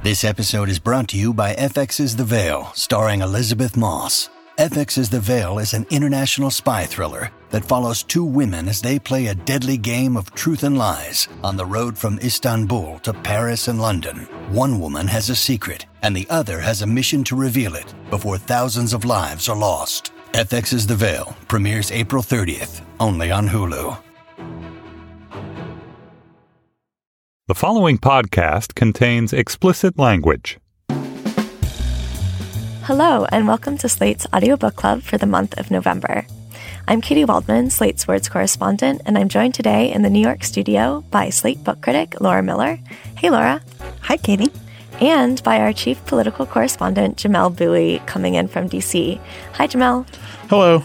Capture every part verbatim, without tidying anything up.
This episode is brought to you by F X's The Veil, starring Elizabeth Moss. F X's The Veil is an international spy thriller that follows two women as they play a deadly game of truth and lies on the road from Istanbul to Paris and London. One woman has a secret, and the other has a mission to reveal it before thousands of lives are lost. F X's The Veil premieres April thirtieth, only on Hulu. The following podcast contains explicit language. Hello, and welcome to Slate's Audiobook Club for the month of November. I'm Katie Waldman, Slate's Words correspondent, and I'm joined today in the New York studio by Slate book critic Laura Miller. Hey, Laura. Hi, Katie. And by our chief political correspondent, Jamelle Bouie, coming in from D C. Hi, Jamelle. Hello.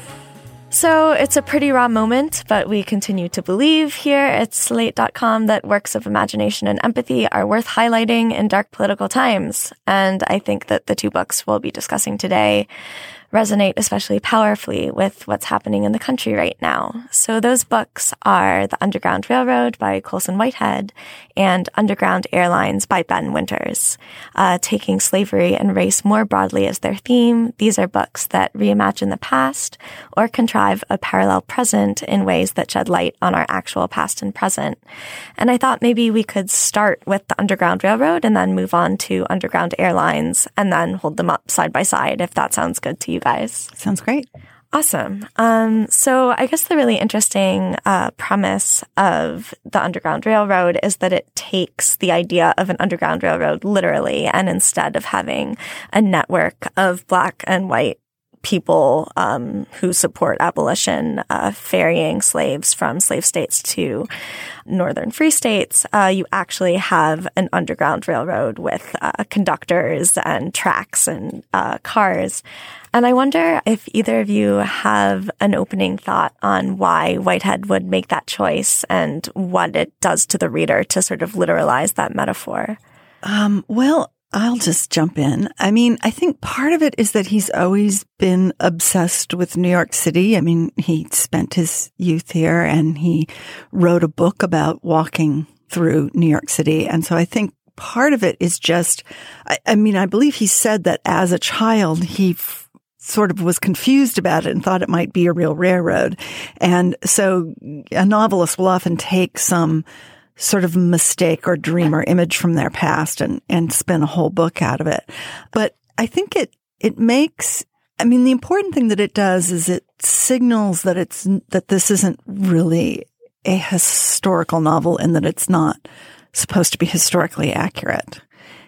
So it's a pretty raw moment, but we continue to believe here at Slate dot com that works of imagination and empathy are worth highlighting in dark political times. And I think that the two books we'll be discussing today resonate especially powerfully with what's happening in the country right now. So those books are The Underground Railroad by Colson Whitehead and Underground Airlines by Ben Winters. Uh, taking slavery and race more broadly as their theme, these are books that reimagine the past or contrive a parallel present in ways that shed light on our actual past and present. And I thought maybe we could start with The Underground Railroad and then move on to Underground Airlines and then hold them up side by side, if that sounds good to you guys. Sounds great. Awesome. Um, so I guess the really interesting uh, premise of the Underground Railroad is that it takes the idea of an Underground Railroad literally, and instead of having a network of Black and white people um, who support abolition, uh, ferrying slaves from slave states to northern free states, uh, you actually have an underground railroad with uh, conductors and tracks and uh, cars. And I wonder if either of you have an opening thought on why Whitehead would make that choice and what it does to the reader to sort of literalize that metaphor. Um, well, I'll just jump in. I mean, I think part of it is that he's always been obsessed with New York City. I mean, he spent his youth here and he wrote a book about walking through New York City. And so I think part of it is just, I, I mean, I believe he said that as a child, he f- sort of was confused about it and thought it might be a real railroad. And so a novelist will often take some sort of mistake or dream or image from their past and, and spin a whole book out of it. But I think it, it makes, I mean, the important thing that it does is it signals that it's, that this isn't really a historical novel and that it's not supposed to be historically accurate.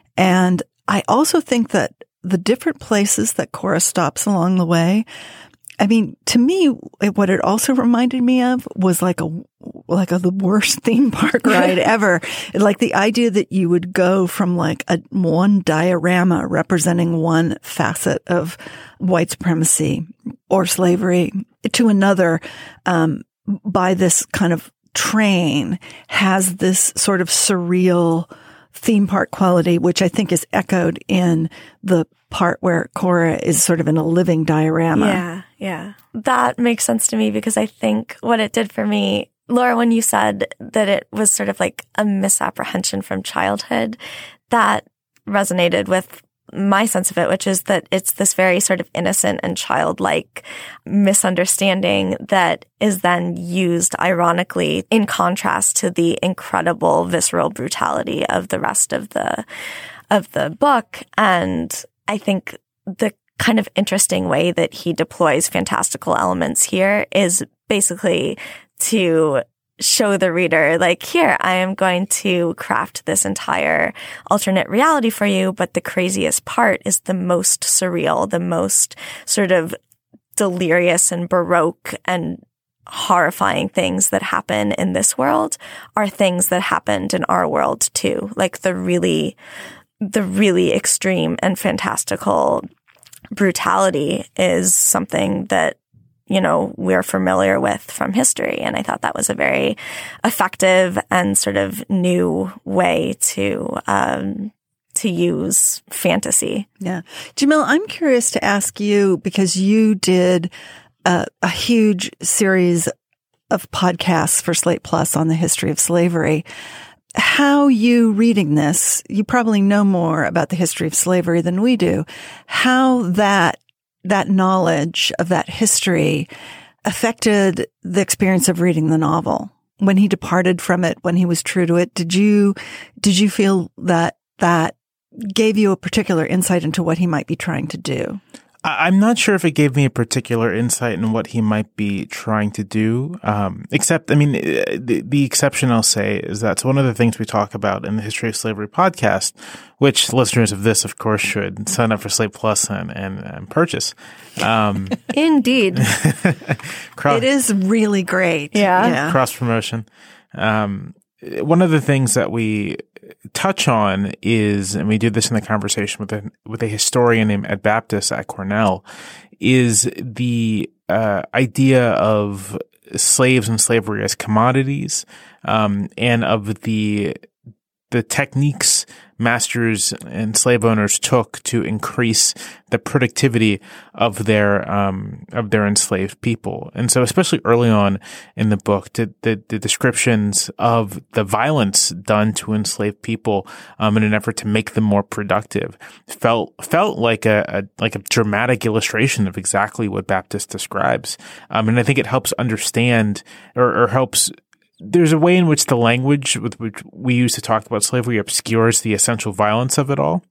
And I also think that the different places that Cora stops along the way, I mean, to me, what it also reminded me of was like a, like a, the worst theme park ride ever. Like the idea that you would go from like a one diorama representing one facet of white supremacy or slavery to another, um, by this kind of train has this sort of surreal theme park quality, which I think is echoed in the part where Cora is sort of in a living diorama. Yeah, yeah. That makes sense to me because I think what it did for me, Laura, when you said that it was sort of like a misapprehension from childhood, that resonated with my sense of it, which is that it's this very sort of innocent and childlike misunderstanding that is then used ironically in contrast to the incredible visceral brutality of the rest of the of the book. And I think the kind of interesting way that he deploys fantastical elements here is basically to show the reader, like, here, I am going to craft this entire alternate reality for you, but the craziest part is the most surreal, the most sort of delirious and baroque and horrifying things that happen in this world are things that happened in our world too. Like the really, the really extreme and fantastical brutality is something that, you know, we're familiar with from history. And I thought that was a very effective and sort of new way to, um, to use fantasy. Yeah. Jamelle, I'm curious to ask you, because you did a, a huge series of podcasts for Slate Plus on the history of slavery. how you reading this, you probably know more about the history of slavery than we do, how that, that knowledge of that history affected the experience of reading the novel. When he departed from it, when he was true to it, did you, did you feel that that gave you a particular insight into what he might be trying to do? I'm not sure if it gave me a particular insight in what he might be trying to do, um, except, I mean, the, the exception I'll say is that's one of the things we talk about in the History of Slavery podcast, which listeners of this, of course, should sign up for Slate Plus and, and, and purchase. Um, Indeed. cross, it is really great. Yeah. yeah. Cross promotion. Um, one of the things that we touch on is, and we do this in the conversation with a, with a historian named Ed Baptist at Cornell, is the uh, idea of slaves and slavery as commodities, um, and of the the techniques masters and slave owners took to increase the productivity of their um, of their enslaved people. And so, especially early on in the book, the, the, the descriptions of the violence done to enslaved people um, in an effort to make them more productive felt felt like a, a like a dramatic illustration of exactly what Baptist describes. Um, and I think it helps understand or, or helps. There's a way in which the language with which we use to talk about slavery obscures the essential violence of it all.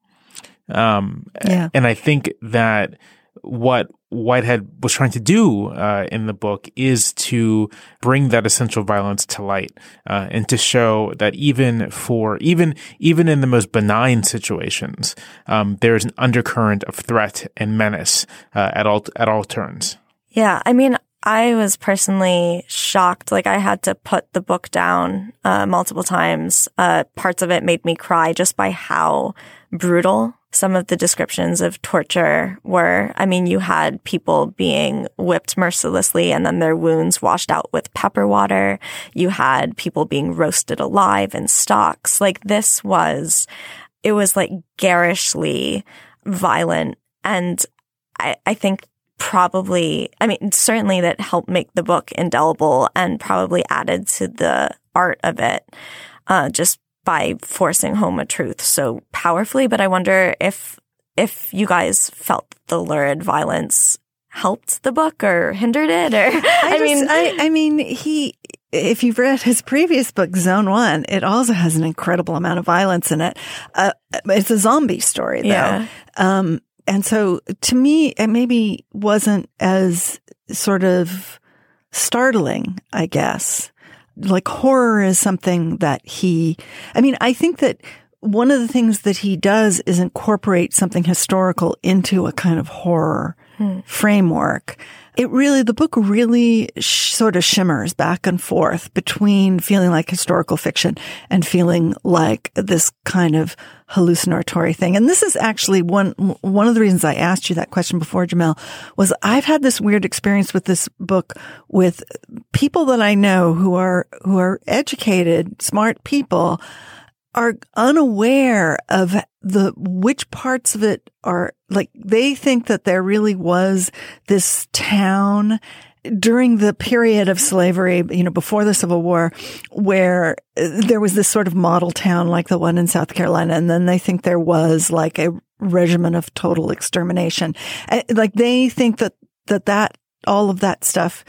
Um, yeah. And I think that what Whitehead was trying to do uh, in the book is to bring that essential violence to light uh, and to show that even for even even in the most benign situations, um, there is an undercurrent of threat and menace uh, at all at all turns. Yeah, I mean, I was personally shocked. Like, I had to put the book down uh, multiple times. Uh, parts of it made me cry just by how brutal some of the descriptions of torture were. I mean, you had people being whipped mercilessly and then their wounds washed out with pepper water. You had people being roasted alive in stocks. Like, this was, it was like garishly violent. And I, I think probably, I mean, certainly that helped make the book indelible and probably added to the art of it, uh, just by forcing home a truth so powerfully. But I wonder if, if you guys felt the lurid violence helped the book or hindered it, or, I, I just, mean, I, I mean, he, if you've read his previous book, Zone One, it also has an incredible amount of violence in it. Uh, it's a zombie story though. Yeah. Um, And so to me, it maybe wasn't as sort of startling, I guess. Like, horror is something that he, I mean, I think that one of the things that he does is incorporate something historical into a kind of horror hmm. framework. It really, the book really sh- sort of shimmers back and forth between feeling like historical fiction and feeling like this kind of hallucinatory thing. And this is actually one, one of the reasons I asked you that question before, Jamelle, was I've had this weird experience with this book with people that I know who are, who are educated, smart people, are unaware of the, which parts of it are, like, they think that there really was this town during the period of slavery, you know, before the Civil War, where there was this sort of model town like the one in South Carolina. And then they think there was like a regimen of total extermination. Like, they think that, that, that, all of that stuff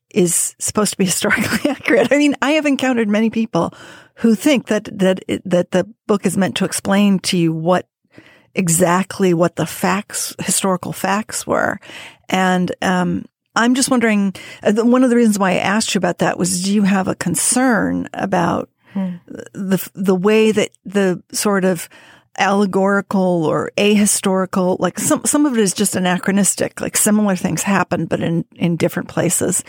is supposed to be historically accurate. I mean, I have encountered many people who think that, that, that the book is meant to explain to you what exactly what the facts, historical facts were. And, um, I'm just wondering, uh, one of the reasons why I asked you about that was, do you have a concern about hmm. the, the way that the sort of allegorical or ahistorical, like some, some of it is just anachronistic, like similar things happen, but in, in different places.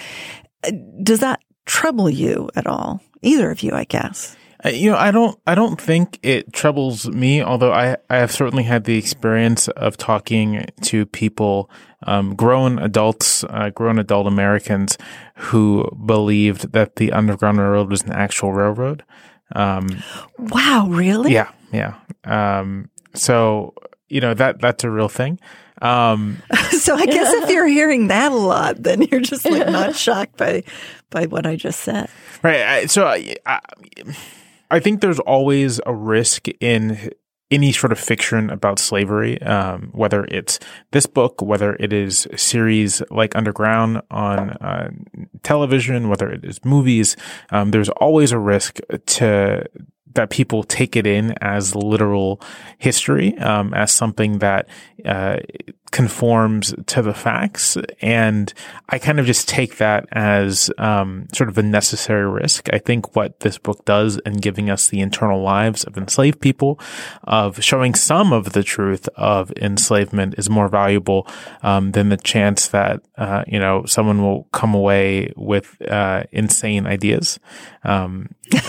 Does that trouble you at all? Either of you, I guess. Uh, you know, I don't, I don't think it troubles me, although I, I have certainly had the experience of talking to people, um, grown adults, uh, grown adult Americans who believed that the Underground Railroad was an actual railroad. Um, wow, really? Yeah, yeah. Um, so, you know, that, that's a real thing. Um, so I guess if you're hearing that a lot, then you're just like not shocked by, by what I just said. Right. I, so I, I, I think there's always a risk in any sort of fiction about slavery, um, whether it's this book, whether it is a series like Underground on uh, television, whether it is movies. Um, there's always a risk to that people take it in as literal history, um, as something that uh, conforms to the facts. And I kind of just take that as um, sort of a necessary risk. I think what this book does in giving us the internal lives of enslaved people, of showing some of the truth of enslavement, is more valuable um, than the chance that, uh, you know, someone will come away with uh, insane ideas. Um,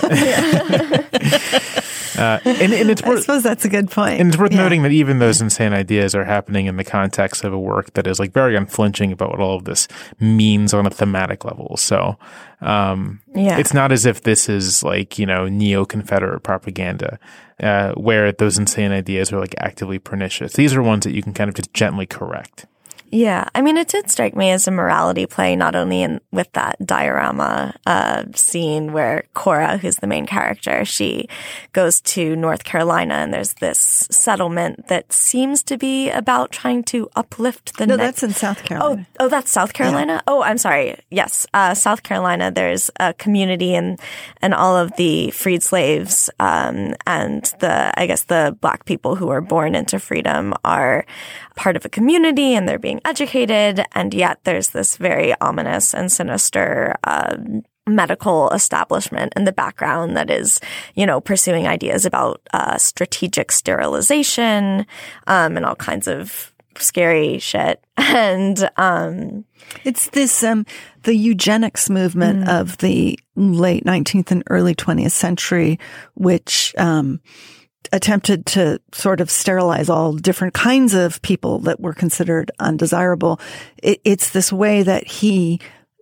Uh, and, and it's worth, I suppose that's a good point. And it's worth yeah. noting that even those insane ideas are happening in the context of a work that is like very unflinching about what all of this means on a thematic level. So, um, yeah. it's not as if this is like, you know, neo-Confederate propaganda, uh, where those insane ideas are like actively pernicious. These are ones that you can kind of just gently correct. Yeah. I mean, it did strike me as a morality play, not only in with that diorama uh, scene where Cora, who's the main character, she goes to North Carolina and there's this settlement that seems to be about trying to uplift the No, ne- that's in South Carolina. Oh, oh, that's South Carolina? Yeah. Oh, I'm sorry. Yes. Uh, South Carolina, there's a community and, and all of the freed slaves um, and the, I guess, the Black people who are born into freedom are part of a community and they're being educated, and yet there's this very ominous and sinister uh, medical establishment in the background that is, you know, pursuing ideas about uh, strategic sterilization um, and all kinds of scary shit. And um, it's this um, the eugenics movement mm-hmm. of the late nineteenth and early twentieth century, which um, attempted to sort of sterilize all different kinds of people that were considered undesirable. It, it's this way that he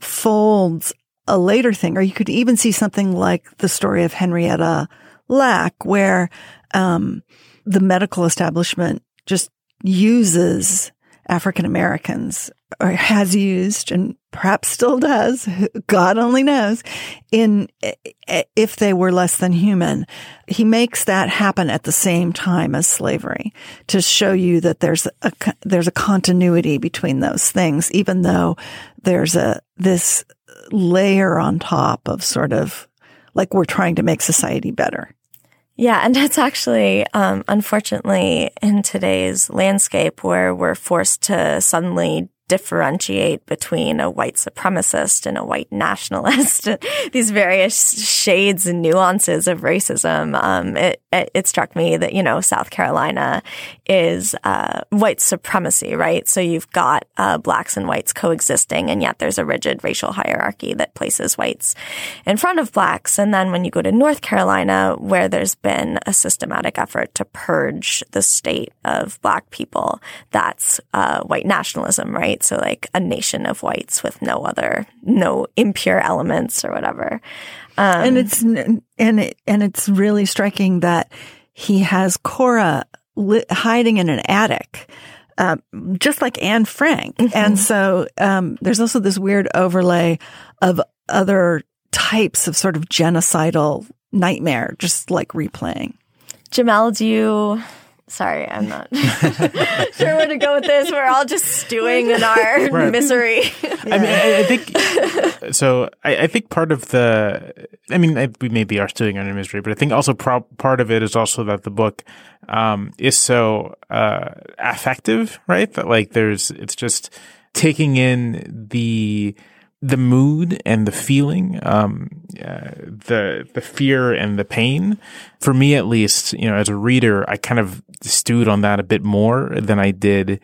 folds a later thing, or you could even see something like the story of Henrietta Lack, where um, the medical establishment just uses African Americans, or has used, and perhaps still does, God only knows, in if they were less than human. He makes that happen at the same time as slavery to show you that there's a there's a continuity between those things, even though there's a this layer on top of sort of like we're trying to make society better. Yeah, and it's actually, um, unfortunately, in today's landscape where we're forced to suddenly differentiate between a white supremacist and a white nationalist, these various shades and nuances of racism. Um, it, it, it struck me that, you know, South Carolina is uh, white supremacy, right? So you've got uh, blacks and whites coexisting, and yet there's a rigid racial hierarchy that places whites in front of blacks. And then when you go to North Carolina, where there's been a systematic effort to purge the state of black people, that's uh, white nationalism, right? So like a nation of whites with no other, no impure elements or whatever. Um, and it's, and it, and it's really striking that he has Cora li- hiding in an attic, uh, just like Anne Frank. Mm-hmm. And so, um, there's also this weird overlay of other types of sort of genocidal nightmare, just like replaying. Jamel, do you... Sorry, I'm not sure where to go with this. We're all just stewing in our right. misery. Yeah. I mean, I, I think so. I, I think part of the, I mean, I, we maybe are stewing in our misery, but I think also pro- part of it is also that the book um, is so uh, affective, right? That like there's, it's just taking in the. the mood and the feeling, um, uh, the, the fear and the pain. For me, at least, you know, as a reader, I kind of stewed on that a bit more than I did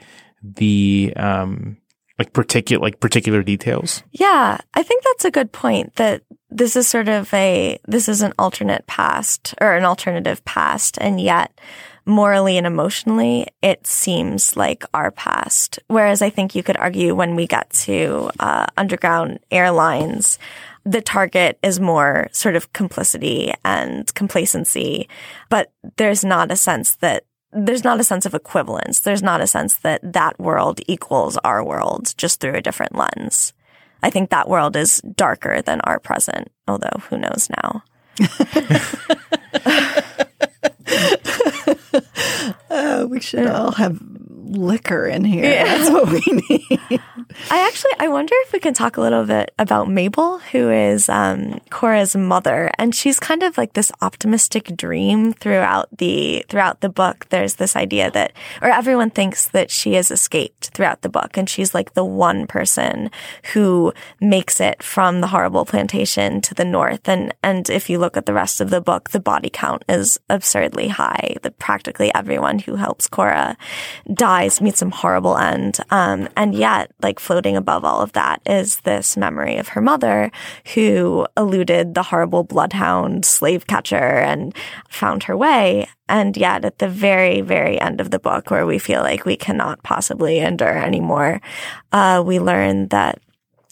the, um, like particular, like particular details. Yeah. I think that's a good point, that this is sort of a, this is an alternate past or an alternative past. And yet morally and emotionally, it seems like our past. Whereas I think you could argue when we get to uh, Underground Airlines, the target is more sort of complicity and complacency, but there's not a sense that there's not a sense of equivalence. There's not a sense that that world equals our world just through a different lens. I think that world is darker than our present, although who knows now. Oh, we should all have liquor in here. Yeah. That's what we need. I actually, I wonder if we can talk a little bit about Mabel, who is um, Cora's mother, and she's kind of like this optimistic dream throughout the throughout the book. There's this idea that, or everyone thinks that she has escaped throughout the book, and she's like the one person who makes it from the horrible plantation to the north. And and if you look at the rest of the book, the body count is absurdly high. The practically everyone who helps Cora dies, meets some horrible end, um, and yet, like, floating above all of that is this memory of her mother who eluded the horrible bloodhound slave catcher and found her way. And yet at the very, very end of the book, where we feel like we cannot possibly endure anymore, uh, we learn that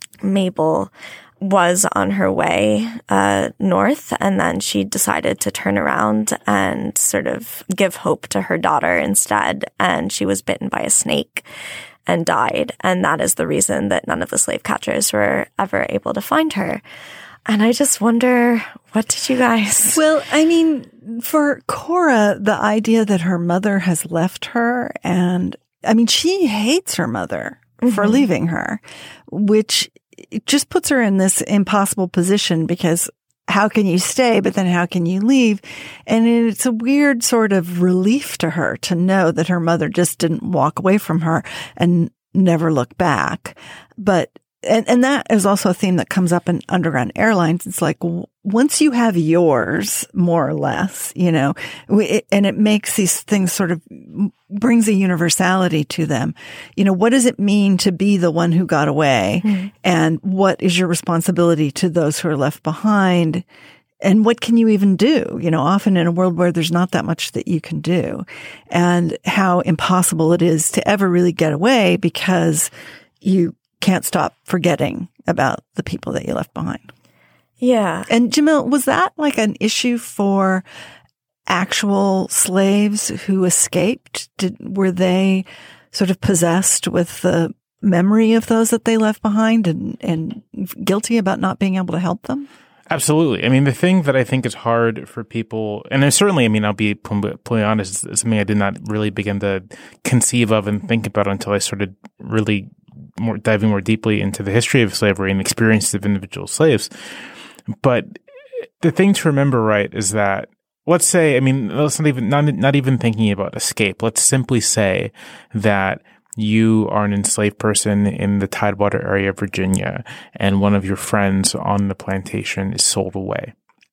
Mabel was on her way uh north, and then she decided to turn around and sort of give hope to her daughter instead, and she was bitten by a snake and died. And that is the reason that none of the slave catchers were ever able to find her. And I just wonder, what did you guys... Well, I mean, for Cora, the idea that her mother has left her, and I mean, she hates her mother mm-hmm. for leaving her, which it just puts her in this impossible position, because how can you stay, but then how can you leave? And it's a weird sort of relief to her to know that her mother just didn't walk away from her and never look back. But And, and that is also a theme that comes up in Underground Airlines. It's like, w- once you have yours, more or less, you know, we, it, and it makes these things sort of brings a universality to them. You know, what does it mean to be the one who got away? Mm-hmm. And what is your responsibility to those who are left behind? And what can you even do? You know, often in a world where there's not that much that you can do, and how impossible it is to ever really get away because you can't stop forgetting about the people that you left behind. Yeah. And Jamil, was that like an issue for actual slaves who escaped? Did, were they sort of possessed with the memory of those that they left behind and, and guilty about not being able to help them? Absolutely. I mean, the thing that I think is hard for people, and there's certainly, I mean, I'll be completely honest, it's something I did not really begin to conceive of and think about until I started really more diving more deeply into the history of slavery and the experiences of individual slaves. But the thing to remember, right, is that, let's say, I mean, let's not even, not, not even thinking about escape. Let's simply say that you are an enslaved person in the Tidewater area of Virginia, and one of your friends on the plantation is sold away.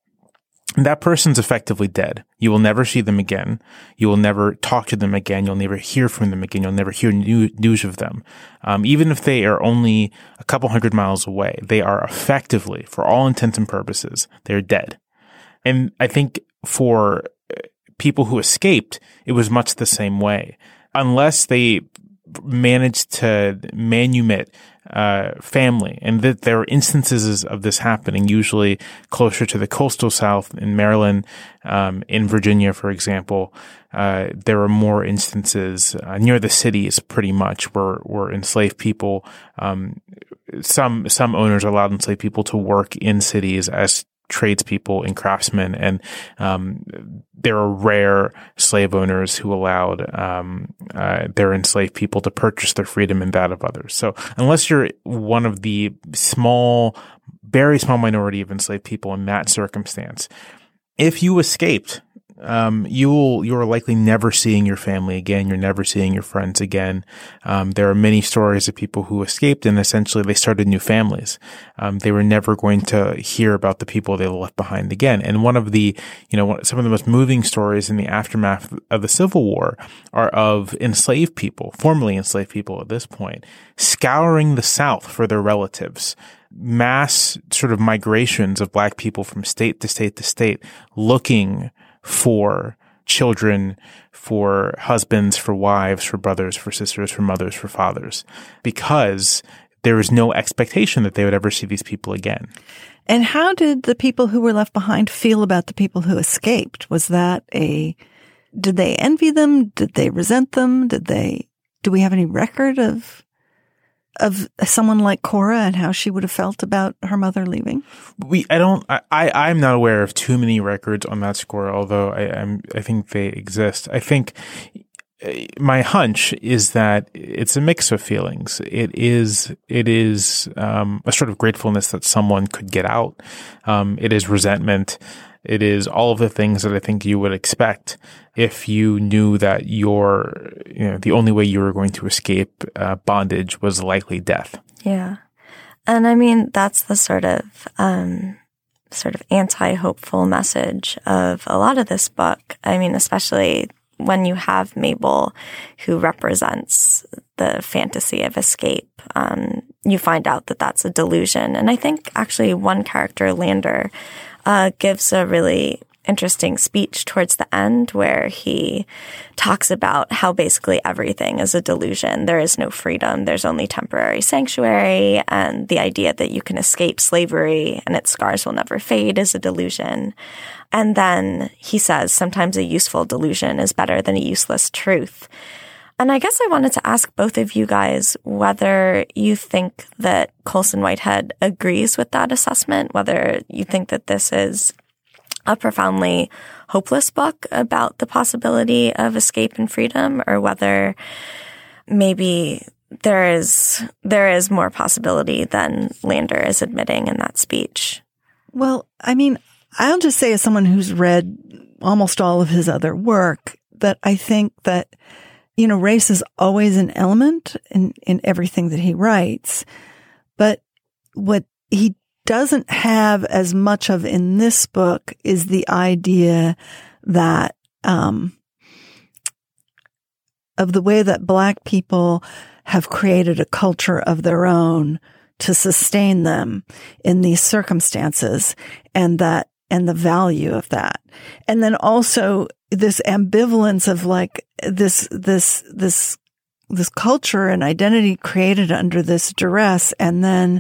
That person's effectively dead. You will never see them again. You will never talk to them again. You'll never hear from them again. You'll never hear new, news of them. Um, even if they are only a couple hundred miles away, they are effectively, for all intents and purposes, they're dead. And I think for people who escaped, it was much the same way. Unless they managed to manumit uh, family, and that there are instances of this happening, usually closer to the coastal South in Maryland, um, in Virginia, for example. Uh, there are more instances uh, near the cities, pretty much, where where enslaved people, um, some some owners allowed enslaved people to work in cities as tradespeople and craftsmen, and um, there are rare slave owners who allowed um, uh, their enslaved people to purchase their freedom and that of others. So unless you're one of the small, very small minority of enslaved people in that circumstance, if you escaped, um, you will, you are likely never seeing your family again. You're never seeing your friends again. Um, there are many stories of people who escaped and essentially they started new families. Um, they were never going to hear about the people they left behind again. And one of the, you know, some of the most moving stories in the aftermath of the Civil War are of enslaved people, formerly enslaved people at this point, scouring the South for their relatives. Mass sort of migrations of Black people from state to state to state looking for children, for husbands, for wives, for brothers, for sisters, for mothers, for fathers, because there was no expectation that they would ever see these people again. And how did the people who were left behind feel about the people who escaped? Was that a, did they envy them? Did they resent them? Did they, do we have any record of of someone like Cora and how she would have felt about her mother leaving? We, I don't, I, I, I'm not aware of too many records on that score, although I, I'm, I think they exist. I think my hunch is that it's a mix of feelings. It is, it is, um, a sort of gratefulness that someone could get out. Um, it is resentment. It is all of the things that I think you would expect if you knew that your, you know, the only way you were going to escape uh, bondage was likely death. Yeah. And I mean, that's the sort of, um, sort of anti-hopeful message of a lot of this book. I mean, especially when you have Mabel, who represents the fantasy of escape, um, you find out that that's a delusion. And I think actually one character, Lander, uh, gives a really interesting speech towards the end where he talks about how basically everything is a delusion. There is no freedom. There's only temporary sanctuary. And the idea that you can escape slavery and its scars will never fade is a delusion. And then he says sometimes a useful delusion is better than a useless truth. And I guess I wanted to ask both of you guys whether you think that Colson Whitehead agrees with that assessment, whether you think that this is a profoundly hopeless book about the possibility of escape and freedom, or whether maybe there is there is more possibility than Lander is admitting in that speech. Well, I mean, I'll just say as someone who's read almost all of his other work that I think that, you know, race is always an element in, in everything that he writes. But what he doesn't have as much of in this book is the idea that, um, of the way that Black people have created a culture of their own to sustain them in these circumstances, and that, and the value of that. And then also this ambivalence of like this, this, this, this culture and identity created under this duress, and then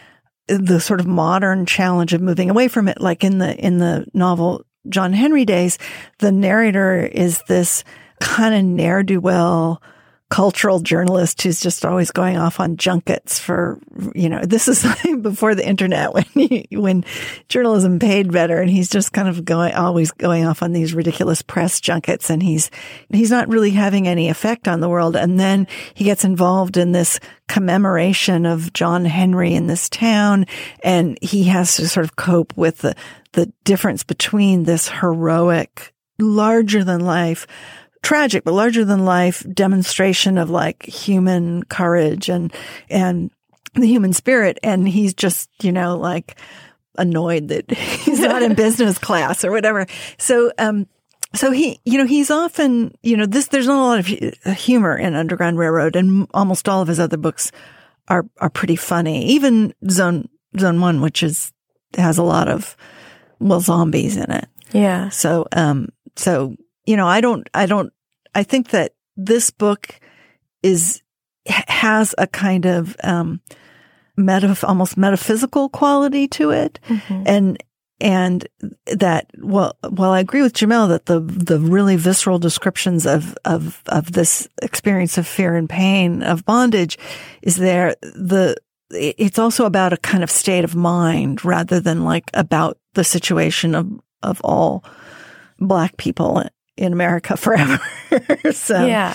the sort of modern challenge of moving away from it. Like in the, in the novel John Henry Days, the narrator is this kind of ne'er-do-well cultural journalist who's just always going off on junkets for, you know, this is like before the internet when he, when journalism paid better, and he's just kind of going, always going off on these ridiculous press junkets, and he's, he's not really having any effect on the world. And then he gets involved in this commemoration of John Henry in this town, and he has to sort of cope with the, the difference between this heroic, larger than life, tragic, but larger than life demonstration of like human courage and, and the human spirit. And he's just, you know, like annoyed that he's not in business class or whatever. So, um, so he, you know, he's often, you know, this, there's not a lot of humor in Underground Railroad, and almost all of his other books are, are pretty funny. Even Zone, Zone One, which is, has a lot of, well, zombies in it. Yeah. So, um, so, you know, I don't, I don't, I think that this book is, has a kind of, um, meta, almost metaphysical quality to it. Mm-hmm. And, and that, well, while I agree with Jamelle that the, the really visceral descriptions of, of, of this experience of fear and pain of bondage is there, the, it's also about a kind of state of mind rather than like about the situation of, of all Black people in America forever. So, yeah.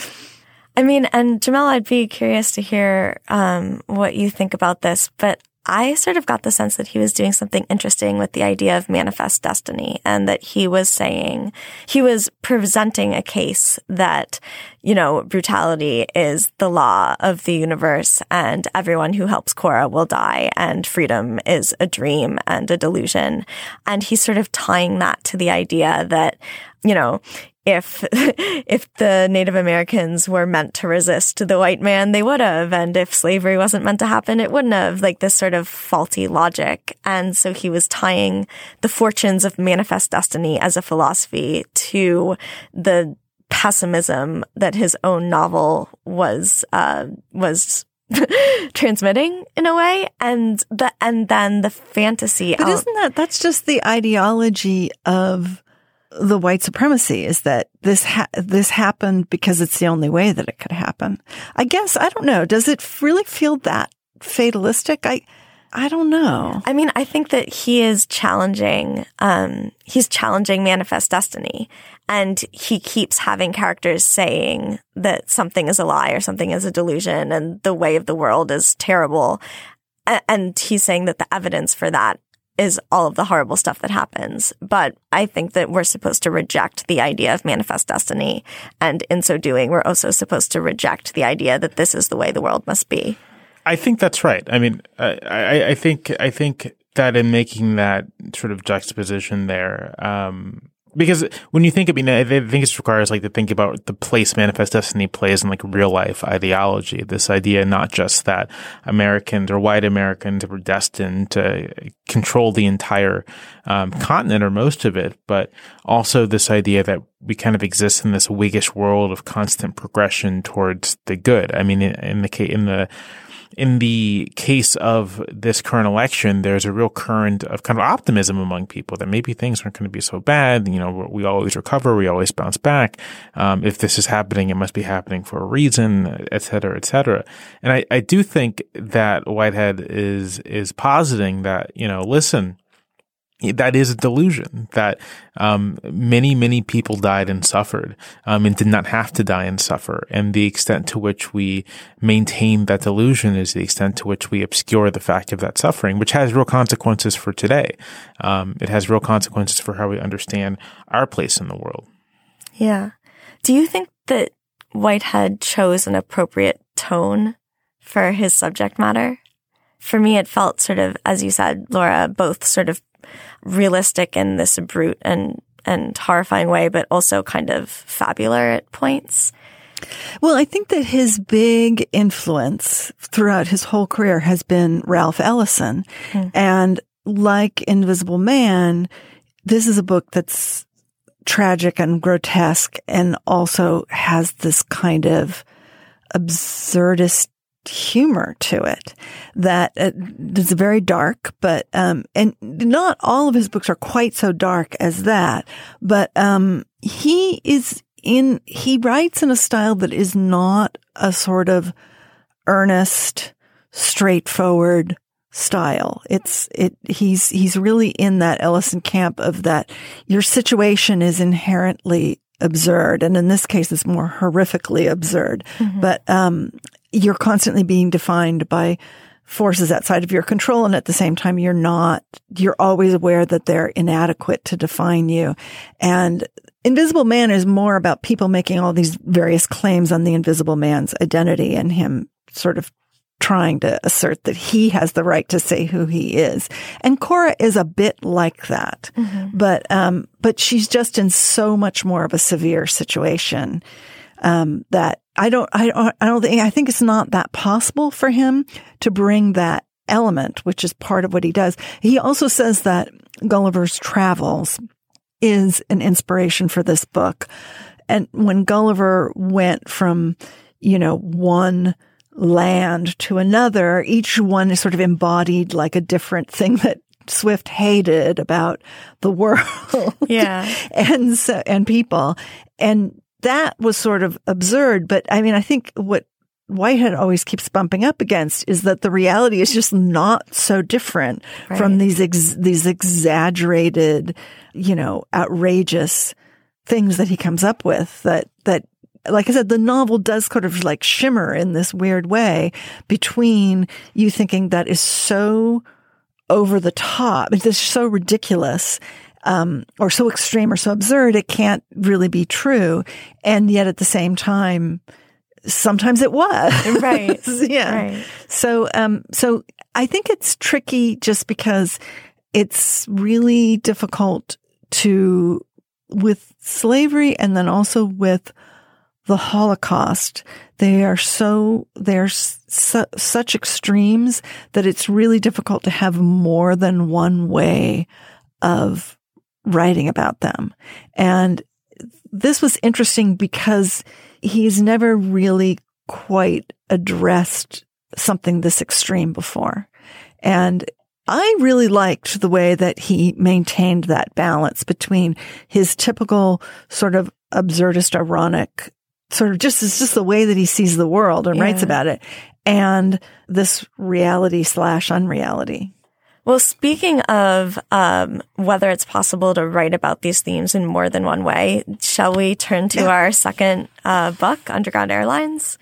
I mean, and Jamelle, I'd be curious to hear um, what you think about this, but I sort of got the sense that he was doing something interesting with the idea of manifest destiny, and that he was saying, he was presenting a case that, you know, brutality is the law of the universe, and everyone who helps Cora will die, and freedom is a dream and a delusion. And he's sort of tying that to the idea that, you know, if if the Native Americans were meant to resist the white man, they would have. And if slavery wasn't meant to happen, it wouldn't have. Like this sort of faulty logic. And so he was tying the fortunes of manifest destiny as a philosophy to the pessimism that his own novel was uh, was transmitting in a way. And the and then the fantasy. But isn't that, that's just the ideology of the white supremacy is that this ha- this happened because it's the only way that it could happen. I guess, I don't know. Does it really feel that fatalistic? I I don't know. I mean, I think that he is challenging, um, he's challenging manifest destiny. And he keeps having characters saying that something is a lie or something is a delusion and the way of the world is terrible. And he's saying that the evidence for that is all of the horrible stuff that happens. But I think that we're supposed to reject the idea of manifest destiny. And in so doing, we're also supposed to reject the idea that this is the way the world must be. I think that's right. I mean, I, I, I think I think that in making that sort of juxtaposition there, um, because when you think, I mean, I think it requires like to think about the place manifest destiny plays in like real life ideology. This idea not just that Americans or white Americans were destined to control the entire um, continent or most of it, but also this idea that we kind of exist in this Whiggish world of constant progression towards the good. I mean, in, in the case in the In the case of this current election, there's a real current of kind of optimism among people that maybe things aren't going to be so bad. You know, we always recover. We always bounce back. Um, if this is happening, it must be happening for a reason, et cetera, et cetera. And I, I do think that Whitehead is, is positing that, you know, listen, that is a delusion, that um, many, many people died and suffered um, and did not have to die and suffer. And the extent to which we maintain that delusion is the extent to which we obscure the fact of that suffering, which has real consequences for today. Um, it has real consequences for how we understand our place in the world. Yeah. Do you think that Whitehead chose an appropriate tone for his subject matter? For me, it felt sort of, as you said, Laura, both sort of realistic in this brute and and horrifying way, but also kind of fabular at points. Well, I think that his big influence throughout his whole career has been Ralph Ellison. Mm. And like Invisible Man, this is a book that's tragic and grotesque and also has this kind of absurdist humor to it that uh, is very dark, but, um, and not all of his books are quite so dark as that, but, um, he is in, he writes in a style that is not a sort of earnest, straightforward style. It's, it, he's, he's really in that Ellison camp of that your situation is inherently absurd. And in this case, it's more horrifically absurd, mm-hmm. but, um, you're constantly being defined by forces outside of your control. And at the same time, you're not, you're always aware that they're inadequate to define you. And Invisible Man is more about people making all these various claims on the Invisible Man's identity and him sort of trying to assert that he has the right to say who he is. And Cora is a bit like that, mm-hmm. but, um, but she's just in so much more of a severe situation, um, that I don't, I don't, I don't think, I think it's not that possible for him to bring that element, which is part of what he does. He also says that Gulliver's Travels is an inspiration for this book. And when Gulliver went from, you know, one land to another, each one is sort of embodied like a different thing that Swift hated about the world. Yeah. and so, and people. And that was sort of absurd. But I mean, I think what Whitehead always keeps bumping up against is that the reality is just not so different right. from these, ex- these exaggerated, you know, outrageous things that he comes up with that, that, like I said, the novel does sort of like shimmer in this weird way between you thinking that is so over the top, it's just so ridiculous, um, or so extreme or so absurd, it can't really be true. And yet at the same time, sometimes it was. Right. yeah. Right. So, um, so I think it's tricky just because it's really difficult to, with slavery and then also with the Holocaust, they are so, they're su- such extremes that it's really difficult to have more than one way of writing about them. And this was interesting because he's never really quite addressed something this extreme before. And I really liked the way that he maintained that balance between his typical sort of absurdist, ironic, sort of just, it's just the way that he sees the world and yeah. writes about it, and this reality slash unreality. Well, speaking of um, whether it's possible to write about these themes in more than one way, shall we turn to yeah. our second uh, book, Underground Airlines?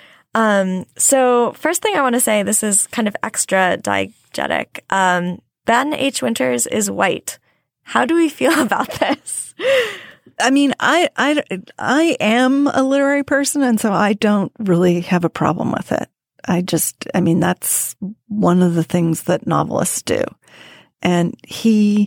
Um, so first thing I want to say, this is kind of extra diegetic. Um, Ben H. Winters is white. How do we feel about this? I mean, I, I, I am a literary person, and so I don't really have a problem with it. I just, I mean, that's one of the things that novelists do. And he,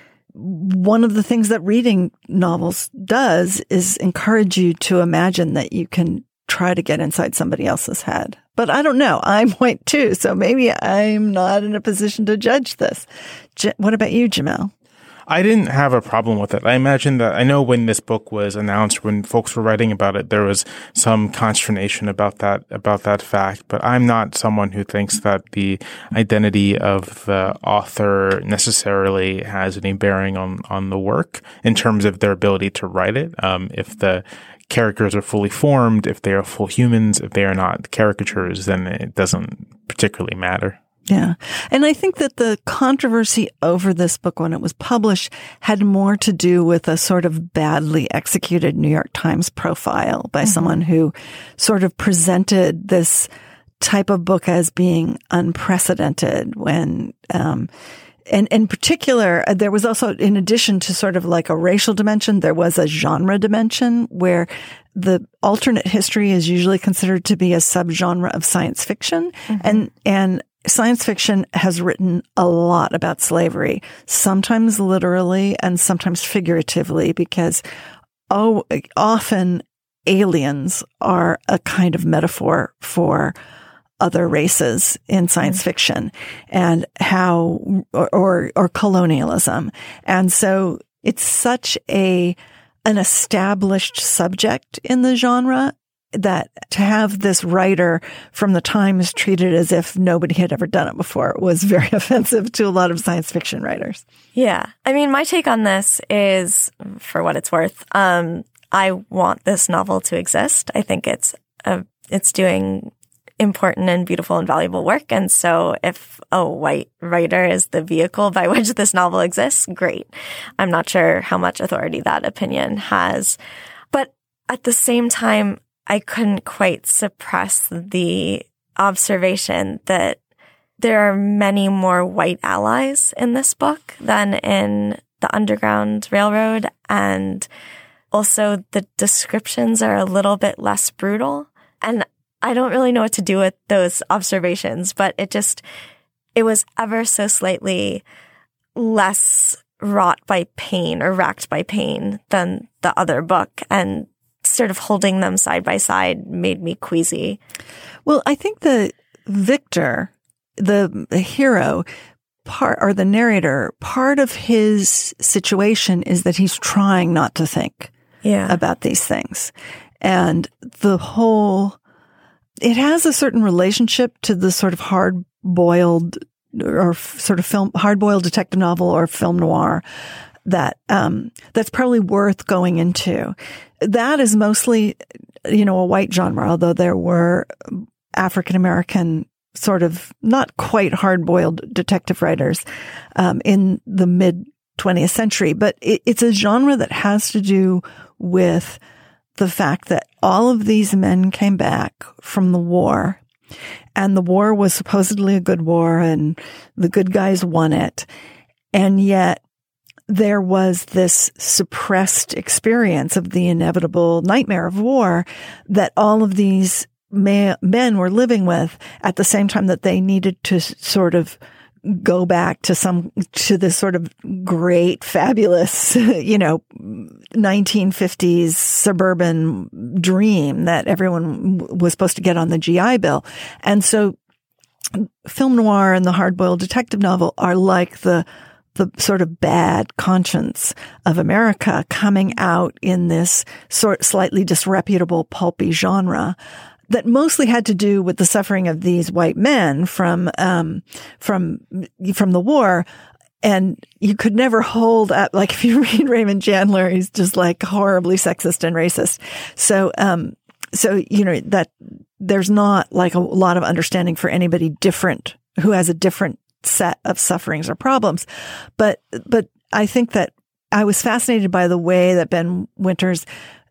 one of the things that reading novels does is encourage you to imagine that you can try to get inside somebody else's head. But I don't know. I'm white too, so maybe I'm not in a position to judge this. J- what about you, Jamel? I didn't have a problem with it. I imagine that, I know when this book was announced, when folks were writing about it, there was some consternation about that, about that fact. But I'm not someone who thinks that the identity of the author necessarily has any bearing on, on the work in terms of their ability to write it. Um, if the characters are fully formed, if they are full humans, if they are not caricatures, then it doesn't particularly matter. Yeah. And I think that the controversy over this book when it was published had more to do with a sort of badly executed New York Times profile by mm-hmm. someone who sort of presented this type of book as being unprecedented when, um, and in particular, there was also, in addition to sort of like a racial dimension, there was a genre dimension where the alternate history is usually considered to be a subgenre of science fiction. Mm-hmm. And, and science fiction has written a lot about slavery, sometimes literally and sometimes figuratively, because, oh, often aliens are a kind of metaphor for other races in science mm-hmm. fiction, and how, or, or, or colonialism. And so it's such a, an established subject in the genre that to have this writer from the Times treated as if nobody had ever done it before was very offensive to a lot of science fiction writers. Yeah. I mean, my take on this is, for what it's worth, um, I want this novel to exist. I think it's a, it's doing important and beautiful and valuable work. And so if a white writer is the vehicle by which this novel exists, great. I'm not sure how much authority that opinion has. But at the same time, I couldn't quite suppress the observation that there are many more white allies in this book than in the Underground Railroad. And also the descriptions are a little bit less brutal. And I don't really know what to do with those observations, but it just, it was ever so slightly less wrought by pain or racked by pain than the other book. And sort of holding them side by side made me queasy. Well, I think the Victor, the, the hero, part or the narrator, part of his situation is that he's trying not to think yeah. about these things. And the whole, it has a certain relationship to the sort of hard-boiled or sort of film, hard-boiled detective novel or film noir that, um, that's probably worth going into. That is mostly, you know, a white genre, although there were African-American sort of not quite hard-boiled detective writers, um, in the mid twentieth century. But it, it's a genre that has to do with the fact that all of these men came back from the war, and the war was supposedly a good war and the good guys won it. And yet there was this suppressed experience of the inevitable nightmare of war that all of these ma- men were living with at the same time that they needed to sort of go back to some, to this sort of great, fabulous, you know, nineteen fifties suburban dream that everyone was supposed to get on the G I Bill. And so film noir and the hard-boiled detective novel are like the the sort of bad conscience of America coming out in this sort slightly disreputable, pulpy genre that mostly had to do with the suffering of these white men from, um, from, from the war. And you could never hold up, like if you read Raymond Chandler, he's just like horribly sexist and racist. So, um, so, you know, that there's not like a lot of understanding for anybody different who has a different set of sufferings or problems. But, but I think that I was fascinated by the way that Ben Winters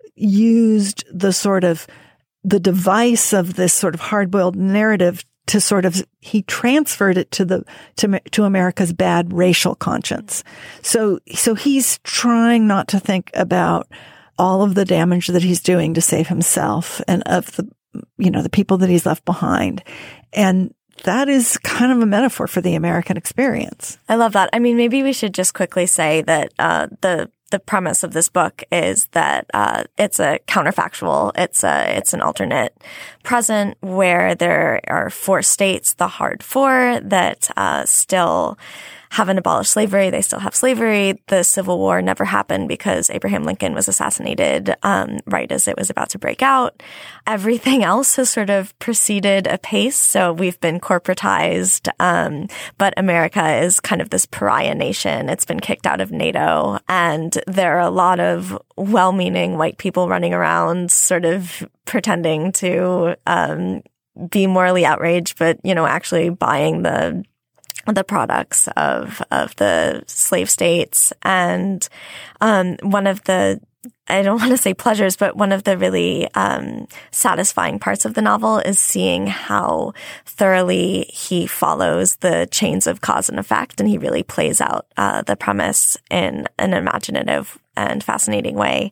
used the sort of the device of this sort of hard-boiled narrative to sort of, he transferred it to the, to, to America's bad racial conscience. So, so he's trying not to think about all of the damage that he's doing to save himself and of the, you know, the people that he's left behind. And that is kind of a metaphor for the American experience. I love that. I mean, maybe we should just quickly say that, uh, the, The premise of this book is that uh, it's a counterfactual. It's a it's an alternate present where there are four states, the hard four, that uh, still haven't abolished slavery. They still have slavery. The Civil War never happened because Abraham Lincoln was assassinated um, right as it was about to break out. Everything else has sort of proceeded apace. So we've been corporatized, um, but America is kind of this pariah nation. It's been kicked out of NATO, and there are a lot of well-meaning white people running around sort of pretending to um, be morally outraged, but, you know, actually buying the the products of, of the slave states. And, um, one of the, I don't want to say pleasures, but one of the really, um, satisfying parts of the novel is seeing how thoroughly he follows the chains of cause and effect. And he really plays out, uh, the premise in an imaginative and fascinating way.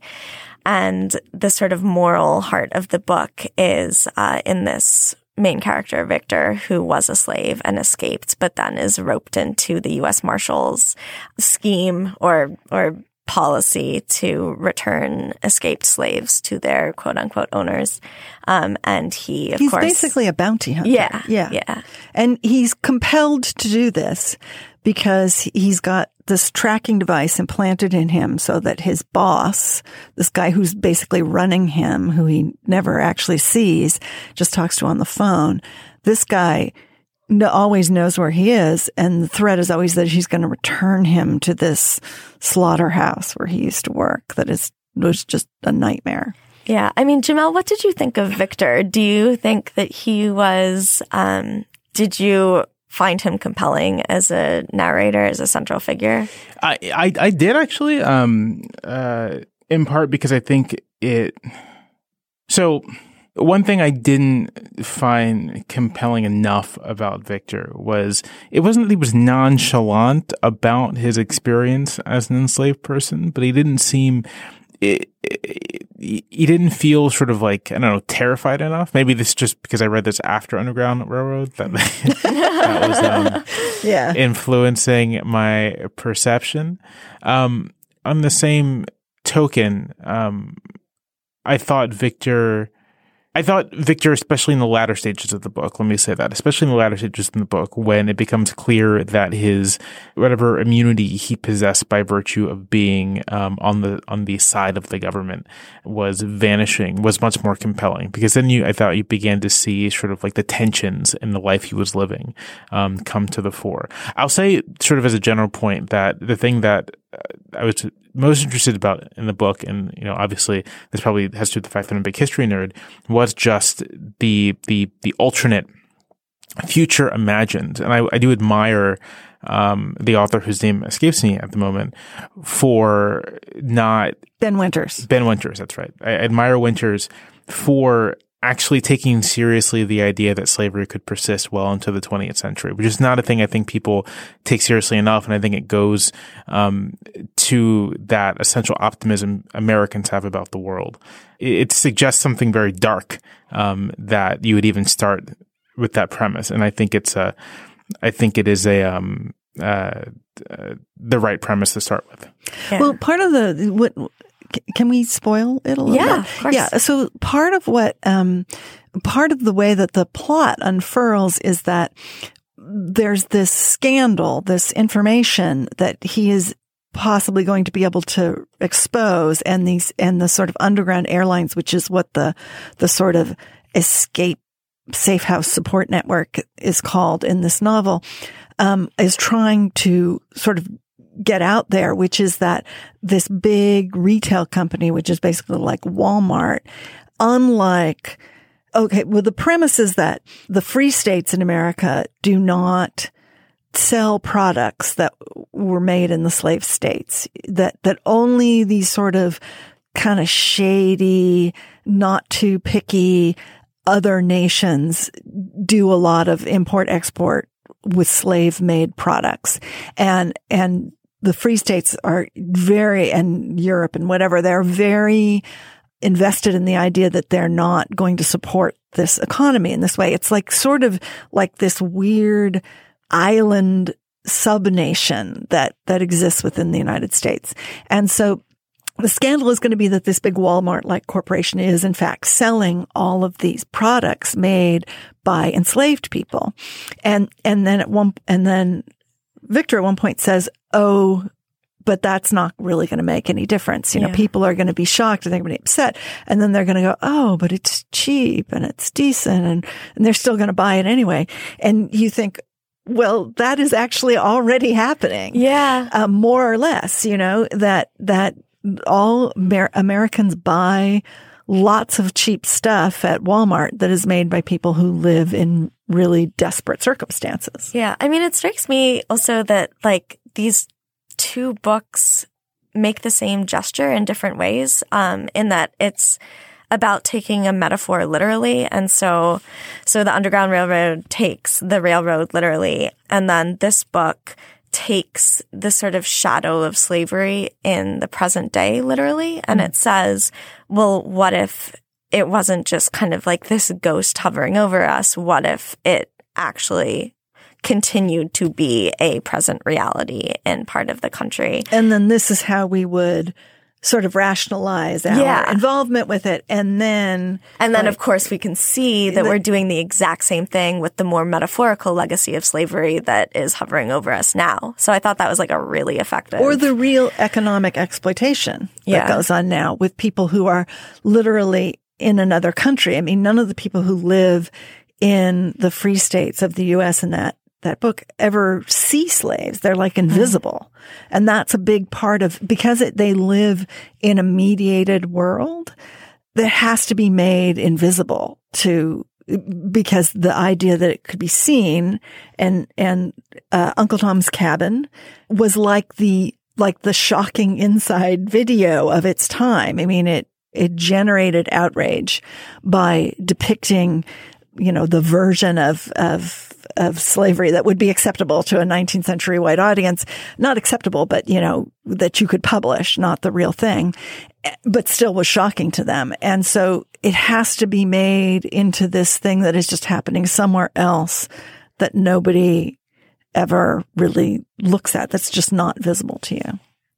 And the sort of moral heart of the book is, uh, in this main character, Victor, who was a slave and escaped, but then is roped into the U S Marshals scheme or, or policy to return escaped slaves to their quote unquote owners. Um, and he, of he's course. He's basically a bounty hunter. Yeah. Yeah. Yeah. And he's compelled to do this because he's got this tracking device implanted in him so that his boss, this guy who's basically running him, who he never actually sees, just talks to on the phone. This guy no, always knows where he is. And the threat is always that he's going to return him to this slaughterhouse where he used to work. That is, was just a nightmare. Yeah. I mean, Jamelle, what did you think of Victor? Do you think that he was, um, did you find him compelling as a narrator, as a central figure? I, I, I did actually, um, uh, in part because I think it, so one thing I didn't find compelling enough about Victor was it wasn't that he was nonchalant about his experience as an enslaved person, but he didn't seem, it, it, he didn't feel sort of like, I don't know, terrified enough. Maybe this is just because I read this after Underground Railroad that, that was um, yeah. influencing my perception. Um, on the same token, um, I thought Victor... I thought Victor, especially in the latter stages of the book, let me say that, especially in the latter stages of the book, when it becomes clear that his, whatever immunity he possessed by virtue of being um, on the on the side of the government was vanishing, was much more compelling. Because then you, I thought you began to see sort of like the tensions in the life he was living um, come to the fore. I'll say sort of as a general point that the thing that I was most interested about in the book, and you know, obviously this probably has to do with the fact that I'm a big history nerd, was just the the the alternate future imagined. And I, I do admire um, the author whose name escapes me at the moment for not Ben Winters. Ben Winters, that's right. I admire Winters for actually taking seriously the idea that slavery could persist well into the twentieth century, which is not a thing I think people take seriously enough. And I think it goes um, to that essential optimism Americans have about the world. It, it suggests something very dark um, that you would even start with that premise. And I think it's a, I think it is a, um, uh, uh, the right premise to start with. Yeah. Well, part of the, what, can we spoil it a little yeah, bit? Of course. Yeah. So part of what, um, part of the way that the plot unfurls is that there's this scandal, this information that he is possibly going to be able to expose, and these, and the sort of underground airlines, which is what the, the sort of escape safe house support network is called in this novel, um, is trying to sort of get out there, which is that this big retail company, which is basically like Walmart, unlike, okay, well, the premise is that the free states in America do not sell products that were made in the slave states, that, that only these sort of kind of shady, not too picky other nations do a lot of import export with slave made products. And, and the free states are very, and Europe and whatever, they're very invested in the idea that they're not going to support this economy in this way. It's like sort of like this weird island sub-nation that, that exists within the United States. And so the scandal is going to be that this big Walmart-like corporation is, in fact, selling all of these products made by enslaved people. And, and then at one, and then Victor at one point says, oh, but that's not really going to make any difference. You know, yeah. people are going to be shocked and they're going to be upset. And then they're going to go, oh, but it's cheap and it's decent. And, and they're still going to buy it anyway. And you think, well, that is actually already happening. Yeah. Uh, more or less, you know, that, that, all Amer- Americans buy lots of cheap stuff at Walmart that is made by people who live in really desperate circumstances. Yeah. I mean, it strikes me also that like these two books make the same gesture in different ways, um, in that it's about taking a metaphor literally. And so, so the Underground Railroad takes the railroad literally. And then this book takes the sort of shadow of slavery in the present day, literally. And mm. it says, well, what if it wasn't just kind of like this ghost hovering over us? What if it actually continued to be a present reality in part of the country? And then this is how we would sort of rationalize our yeah. involvement with it. And then, and then like, of course we can see that the, we're doing the exact same thing with the more metaphorical legacy of slavery that is hovering over us now. So I thought that was like a really effective. Or the real economic exploitation yeah. that goes on now with people who are literally in another country. I mean, none of the people who live in the free states of the U S in that that book ever see slaves. They're like invisible. Mm. And that's a big part of, because it, they live in a mediated world that has to be made invisible to, because the idea that it could be seen and, and, uh, Uncle Tom's Cabin was like the, like the shocking inside video of its time. I mean, it, it generated outrage by depicting, you know, the version of, of, of slavery that would be acceptable to a nineteenth century white audience. Not acceptable, but, you know, that you could publish, not the real thing, but still was shocking to them. And so it has to be made into this thing that is just happening somewhere else that nobody ever really looks at, that's just not visible to you.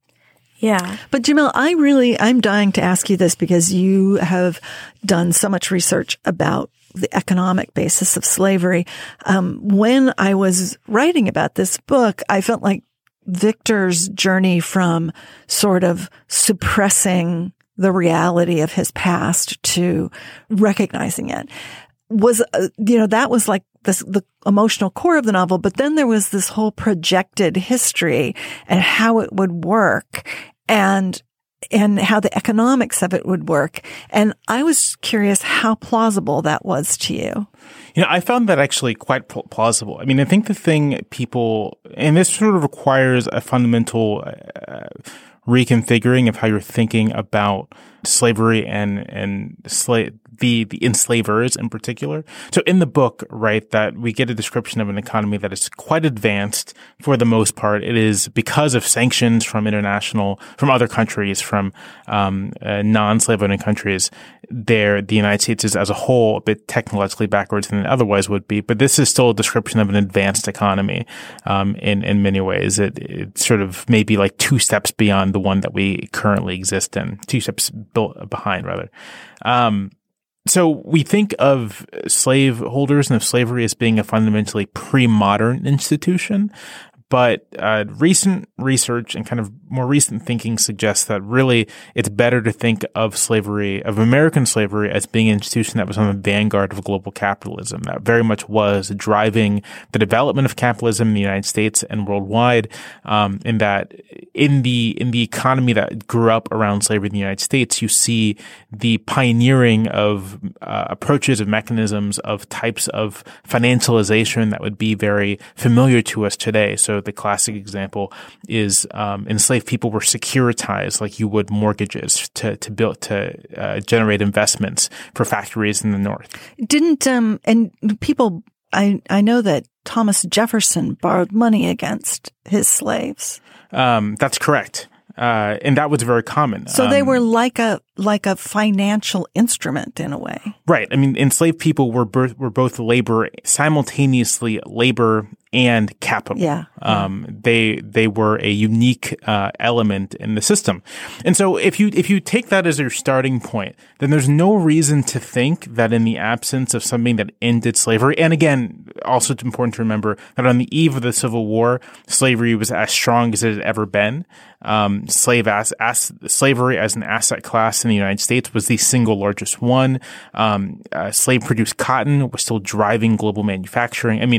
Yeah. But Jamil, I really, I'm dying to ask you this because you have done so much research about the economic basis of slavery. Um, when I was writing about this book, I felt like Victor's journey from sort of suppressing the reality of his past to recognizing it was, uh, you know, that was like this, the emotional core of the novel. But then there was this whole projected history and how it would work and and how the economics of it would work. And I was curious how plausible that was to you. You know, I found that actually quite plausible. I mean, I think the thing people, and this sort of requires a fundamental uh, reconfiguring of how you're thinking about slavery and, and slave, the, the enslavers in particular. So in the book, right, that we get a description of an economy that is quite advanced for the most part. It is because of sanctions from international, from other countries, from, um, uh, non-slave owning countries. There, the United States is as a whole a bit technologically backwards than it otherwise would be. But this is still a description of an advanced economy, um, in, in many ways. It, it sort of maybe like two steps beyond the one that we currently exist in, two steps built behind rather. Um, So we think of slave holders and of slavery as being a fundamentally pre-modern institution. But uh, recent research and kind of more recent thinking suggests that really it's better to think of slavery, of American slavery, as being an institution that was on the vanguard of global capitalism, that very much was driving the development of capitalism in the United States and worldwide, um, in that in the in the economy that grew up around slavery in the United States, you see the pioneering of uh, approaches, of mechanisms, of types of financialization that would be very familiar to us today. So the classic example is um, enslaved people were securitized like you would mortgages to to build to uh, generate investments for factories in the North. Didn't um and people I I know that Thomas Jefferson borrowed money against his slaves. Um, that's correct. Uh, and that was very common. So um, they were like a like a financial instrument in a way. Right. I mean, enslaved people were birth, were both labor, simultaneously labor and capital. Yeah. Um, they they were a unique uh, element in the system. And so if you if you take that as your starting point, then there's no reason to think that in the absence of something that ended slavery, and again, also it's important to remember that on the eve of the Civil War, slavery was as strong as it had ever been. Um, slave as, as slavery as an asset class in the United States was the single largest one. Um, uh, slave-produced cotton was still driving global manufacturing. I mean,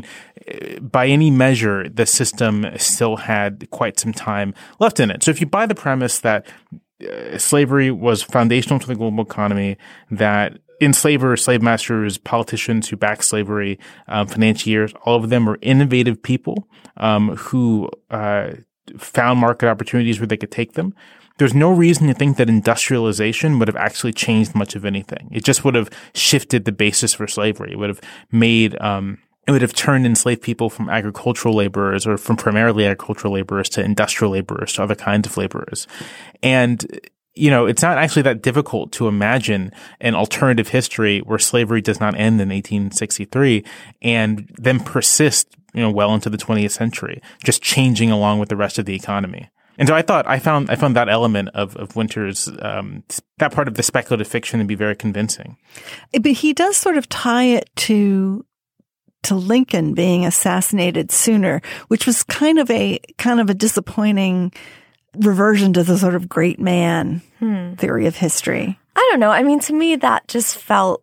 by any measure, the system still had quite some time left in it. So if you buy the premise that uh, slavery was foundational to the global economy, that enslavers, slave masters, politicians who backed slavery, um, financiers, all of them were innovative people um, who uh, found market opportunities where they could take them, there's no reason to think that industrialization would have actually changed much of anything. It just would have shifted the basis for slavery. It would have made um, it would have turned enslaved people from agricultural laborers or from primarily agricultural laborers to industrial laborers, to other kinds of laborers. And you know, it's not actually that difficult to imagine an alternative history where slavery does not end in eighteen sixty-three and then persist, you know, well into the twentieth century, just changing along with the rest of the economy. And so I thought I found I found that element of of Winter's um, that part of the speculative fiction to be very convincing. But he does sort of tie it to to Lincoln being assassinated sooner, which was kind of a kind of a disappointing reversion to the sort of great man hmm. theory of history. I don't know. I mean, to me, that just felt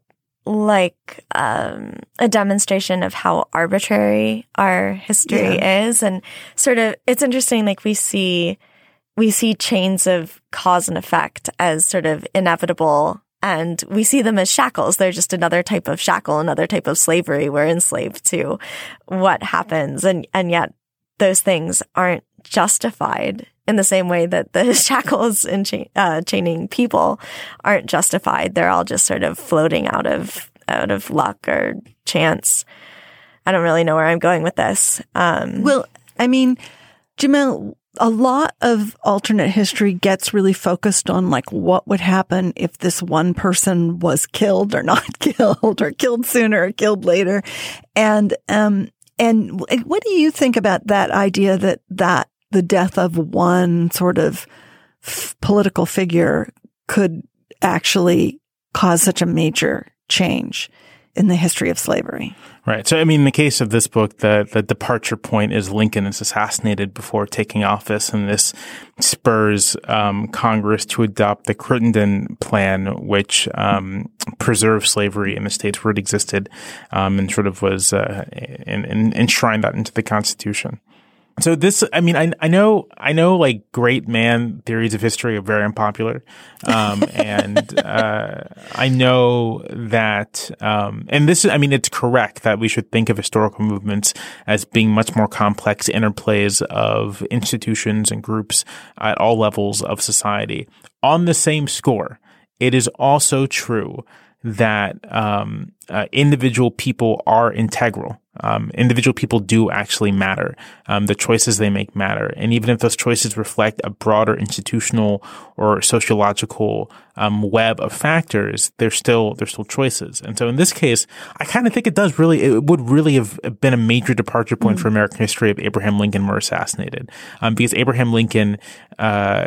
like um, a demonstration of how arbitrary our history yeah. is. And sort of, it's interesting, like we see, we see chains of cause and effect as sort of inevitable, and we see them as shackles. They're just another type of shackle, another type of slavery. We're enslaved to what happens. And, and yet those things aren't justified in the same way that the shackles and cha- uh, chaining people aren't justified. They're all just sort of floating out of out of luck or chance. I don't really know where I'm going with this. Um, well, I mean, Jamelle, a lot of alternate history gets really focused on like what would happen if this one person was killed or not killed, or killed sooner or killed later. And um, and what do you think about that idea that that the death of one sort of f- political figure could actually cause such a major change in the history of slavery? Right. So, I mean, in the case of this book, the, the departure point is Lincoln is assassinated before taking office, and this spurs um, Congress to adopt the Crittenden Plan, which um, preserved slavery in the states where it existed, um, and sort of was uh, in, in, enshrined that into the Constitution. So this, I mean, I, I know, I know like great man theories of history are very unpopular. Um, and, uh, I know that, um, and this, I mean, it's correct that we should think of historical movements as being much more complex interplays of institutions and groups at all levels of society. On the same score, it is also true that, um, uh, individual people are integral. Um, individual people do actually matter. Um, the choices they make matter. And even if those choices reflect a broader institutional or sociological um, web of factors, they're still, they're still choices. And so in this case, I kind of think it does really, it would really have been a major departure point mm-hmm. for American history if Abraham Lincoln were assassinated. Um, because Abraham Lincoln, uh,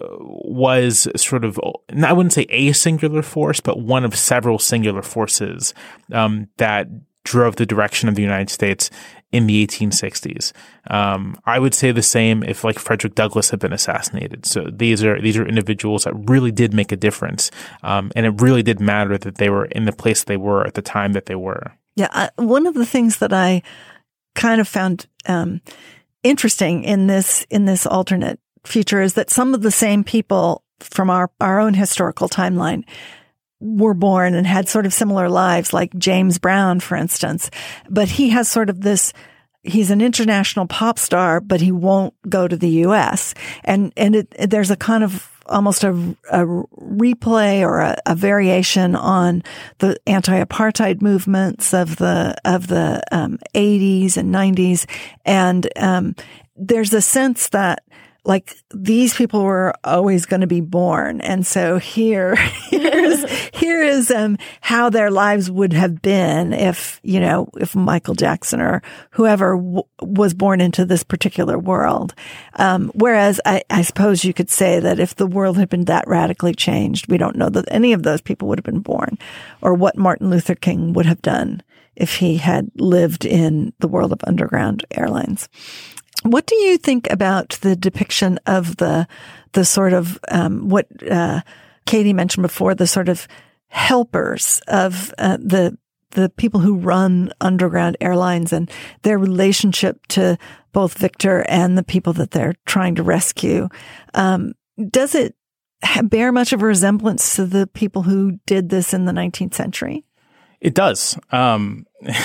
was sort of, I wouldn't say a singular force, but one of several singular forces, um, that drove the direction of the United States in the eighteen sixties. Um, I would say the same if like Frederick Douglass had been assassinated. So these are these are individuals that really did make a difference, um, and it really did matter that they were in the place they were at the time that they were. Yeah, I, one of the things that I kind of found um, interesting in this in this alternate future is that some of the same people from our our own historical timeline were born and had sort of similar lives, like James Brown, for instance. But he has sort of this, he's an international pop star, but he won't go to the U S. And, and it, it, there's a kind of almost a, a replay or a, a variation on the anti-apartheid movements of the, of the, um, eighties and nineties. And, um, there's a sense that, like, these people were always going to be born. And so here, here's, here is, um, how their lives would have been if, you know, if Michael Jackson or whoever w- was born into this particular world. Um, whereas I, I suppose you could say that if the world had been that radically changed, we don't know that any of those people would have been born, or what Martin Luther King would have done if he had lived in the world of underground airlines. What do you think about the depiction of the the sort of um, what uh, Katie mentioned before, the sort of helpers of uh, the the people who run underground airlines and their relationship to both Victor and the people that they're trying to rescue? Um, does it bear much of a resemblance to the people who did this in the nineteenth century? It does. Um,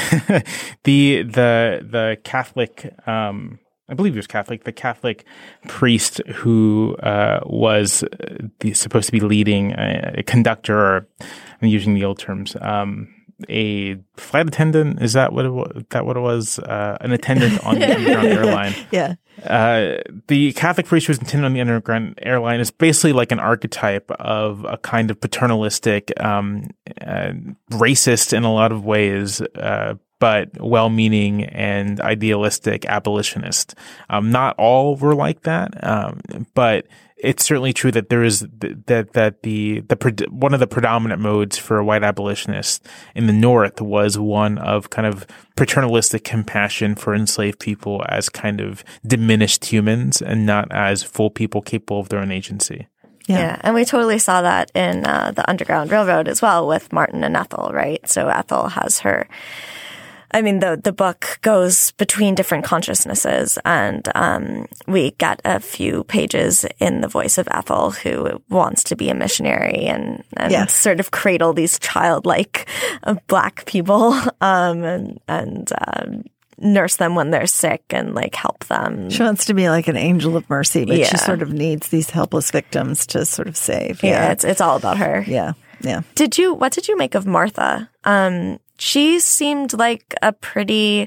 the the the Catholic. Um, I believe he was Catholic, the Catholic priest who uh, was the, supposed to be leading a, a conductor, or I'm using the old terms, um, a flight attendant. Is that what it was? That what it was? Uh, an attendant on the underground airline. Yeah. Uh, the Catholic priest who was attendant on the underground airline is basically like an archetype of a kind of paternalistic, um, uh, racist in a lot of ways, uh, but well-meaning and idealistic abolitionist. Um, not all were like that, um, but it's certainly true that there is th- that that the the one of the predominant modes for white abolitionists in the North was one of kind of paternalistic compassion for enslaved people as kind of diminished humans and not as full people capable of their own agency. Yeah. yeah, and we totally saw that in uh, the Underground Railroad as well with Martin and Ethel, right? So Ethel has her. I mean, the the book goes between different consciousnesses, and um, we get a few pages in the voice of Ethel, who wants to be a missionary and, and yes. sort of cradle these childlike uh, black people um, and, and um, nurse them when they're sick and like help them. She wants to be like an angel of mercy, but yeah. she sort of needs these helpless victims to sort of save. Yeah, yeah it's it's all about her. Yeah, yeah. Did you? What did you make of Martha? Um, She seemed like a pretty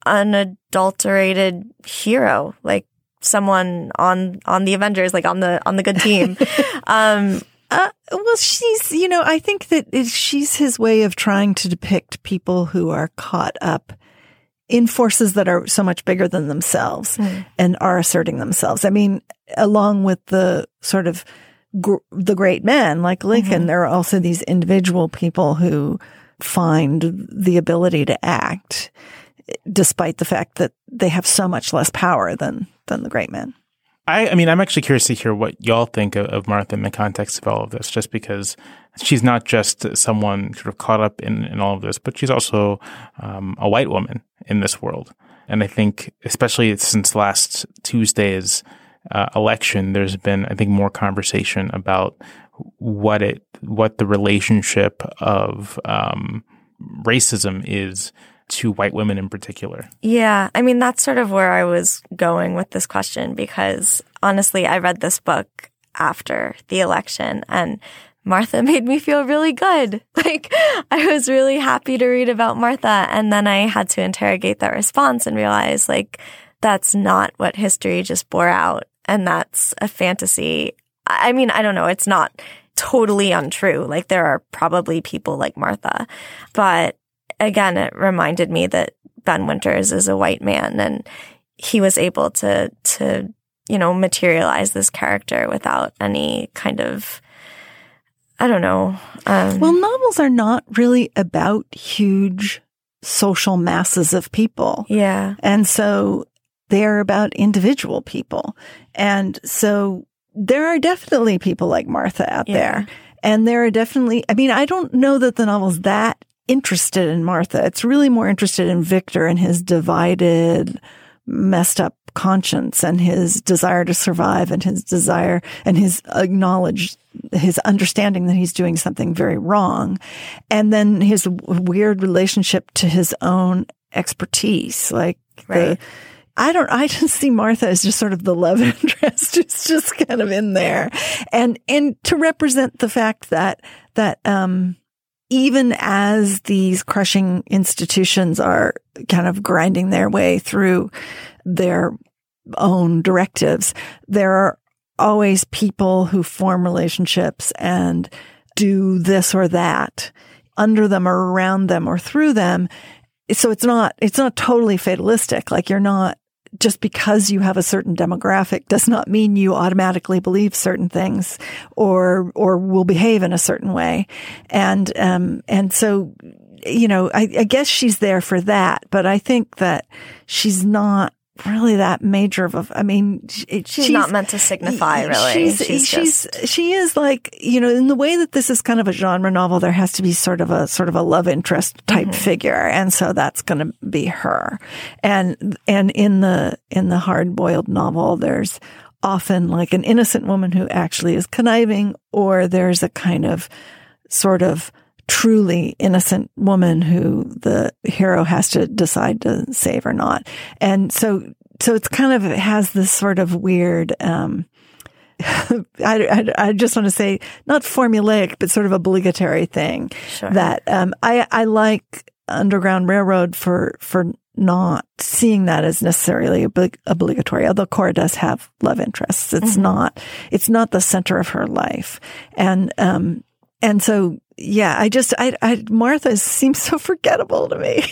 unadulterated hero, like someone on on the Avengers, like on the on the good team. um, uh, well, she's, you know, I think that it, she's his way of trying to depict people who are caught up in forces that are so much bigger than themselves mm. and are asserting themselves. I mean, along with the sort of gr- the great men like Lincoln, mm-hmm. there are also these individual people who find the ability to act despite the fact that they have so much less power than than the great men. I, I mean, I'm actually curious to hear what y'all think of, of Martha in the context of all of this, just because she's not just someone sort of caught up in, in all of this, but she's also um, a white woman in this world. And I think, especially since last Tuesday's uh, election, there's been, I think, more conversation about what it, what the relationship of um, racism is to white women in particular. Yeah. I mean, that's sort of where I was going with this question, because honestly, I read this book after the election and Martha made me feel really good. Like, I was really happy to read about Martha. And then I had to interrogate that response and realize, like, that's not what history just bore out. And that's a fantasy. I mean, I don't know. It's not totally untrue. Like, there are probably people like Martha. But again, it reminded me that Ben Winters is a white man and he was able to, to, you know, materialize this character without any kind of, I don't know. Um, well, novels are not really about huge social masses of people. Yeah. And so they're about individual people. And so there are definitely people like Martha out Yeah. there. And there are definitely, I mean, I don't know that the novel's that interested in Martha. It's really more interested in Victor and his divided, messed up conscience and his desire to survive and his desire and his acknowledge, his understanding that he's doing something very wrong. And then his w- weird relationship to his own expertise. Like, Right. the, I don't, I just see Martha as just sort of the love interest. It's just kind of in there. And, and to represent the fact that, that, um, even as these crushing institutions are kind of grinding their way through their own directives, there are always people who form relationships and do this or that under them or around them or through them. So it's not, it's not totally fatalistic. Like, you're not, just because you have a certain demographic does not mean you automatically believe certain things or, or will behave in a certain way. And, um, and so, you know, I, I guess she's there for that, but I think that she's not really that major of a, I mean, it, She's, she's not meant to signify, really. She's, She's, she's, just, she is like, you know, in the way that this is kind of a genre novel, there has to be sort of a, sort of a love interest type Mm-hmm. figure. And so that's going to be her. And, and in the, in the hard boiled novel, there's often like an innocent woman who actually is conniving, or there's a kind of sort of truly innocent woman who the hero has to decide to save or not. And so, so it's kind of, it has this sort of weird, um, I, I, I just want to say not formulaic, but sort of obligatory thing Sure. that, um, I, I like Underground Railroad for, for not seeing that as necessarily oblig- obligatory, although Cora does have love interests. It's Mm-hmm. not, it's not the center of her life. And, um, and so, yeah, I just, I, I, Martha seems so forgettable to me.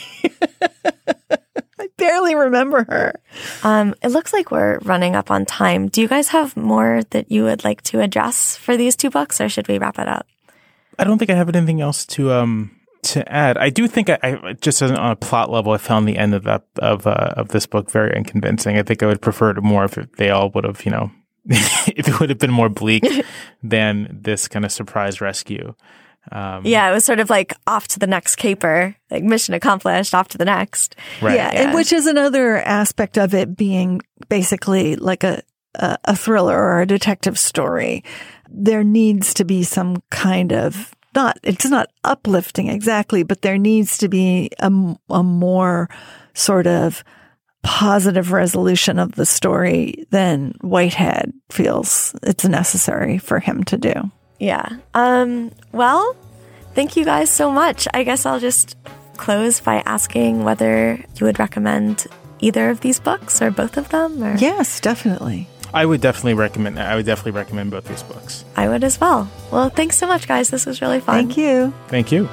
I barely remember her. Um, it looks like we're running up on time. Do you guys have more that you would like to address for these two books, or should we wrap it up? I don't think I have anything else to um to add. I do think I, I just on a plot level, I found the end of that of uh, of this book very unconvincing. I think I would prefer it more if it, they all would have, you know, if it would have been more bleak than this kind of surprise rescue. Um, Yeah, it was sort of like off to the next caper, like mission accomplished, off to the next. Right. Yeah, Yeah. and which is another aspect of it being basically like a, a, a thriller or a detective story. There needs to be some kind of, not, it's not uplifting exactly, but there needs to be a, a more sort of positive resolution of the story than Whitehead feels it's necessary for him to do. Yeah. Um, well, thank you guys so much. I guess I'll just close by asking whether you would recommend either of these books or both of them. Or Yes, definitely. I would definitely recommend. I would definitely recommend both these books. I would as well. Well, thanks so much, guys. This was really fun. Thank you. Thank you.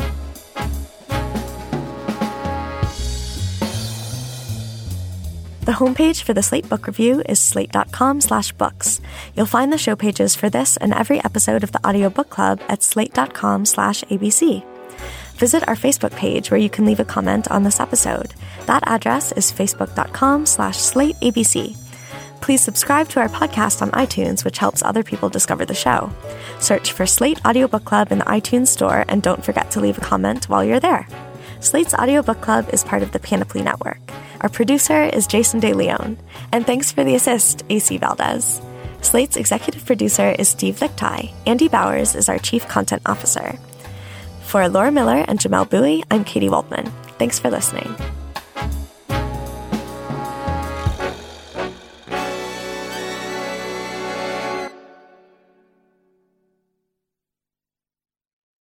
The homepage for the Slate Book Review is slate.com slash books. You'll find the show pages for this and every episode of the Audio Book Club at slate.com slash ABC. Visit our Facebook page where you can leave a comment on this episode. That address is facebook.com slash slateabc. Please subscribe to our podcast on iTunes, which helps other people discover the show. Search for Slate Audio Book Club in the iTunes store, and don't forget to leave a comment while you're there. Slate's Audio Book Club is part of the Panoply Network. Our producer is Jason De Leon. And thanks for the assist, A C Valdez. Slate's executive producer is Steve Lichtai. Andy Bowers is our chief content officer. For Laura Miller and Jamel Bowie, I'm Katie Waldman. Thanks for listening.